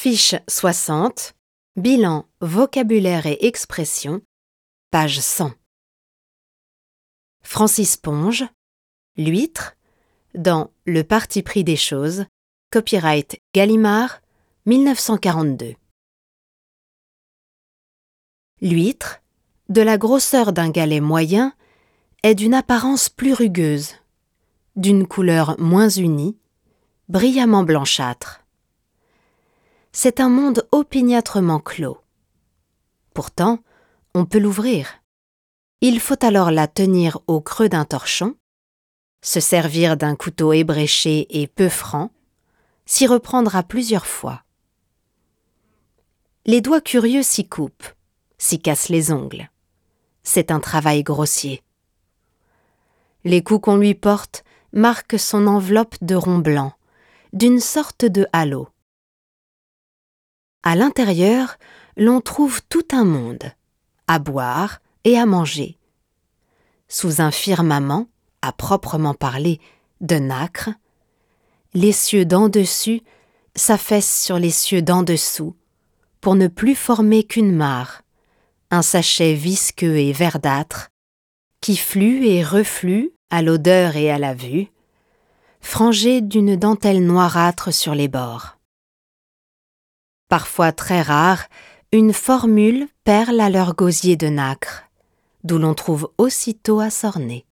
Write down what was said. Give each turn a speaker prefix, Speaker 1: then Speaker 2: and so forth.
Speaker 1: Fiche 60, bilan vocabulaire et expression, page 100. Francis Ponge, L'huître, dans Le parti pris des choses, copyright Gallimard, 1942. L'huître, de la grosseur d'un galet moyen, est d'une apparence plus rugueuse, d'une couleur moins unie, brillamment blanchâtre. C'est un monde opiniâtrement clos. Pourtant, on peut l'ouvrir. Il faut alors la tenir au creux d'un torchon, se servir d'un couteau ébréché et peu franc, s'y reprendre à plusieurs fois. Les doigts curieux s'y coupent, s'y cassent les ongles. C'est un travail grossier. Les coups qu'on lui porte marquent son enveloppe de rond blanc, d'une sorte de halo. À l'intérieur, l'on trouve tout un monde, à boire et à manger. Sous un firmament, à proprement parler, de nacre, les cieux d'en dessus s'affaissent sur les cieux d'en dessous, pour ne plus former qu'une mare, un sachet visqueux et verdâtre, qui flue et reflue à l'odeur et à la vue, frangé d'une dentelle noirâtre sur les bords. Parfois très rare, une formule perle à leur gosier de nacre, d'où l'on trouve aussitôt à s'orner.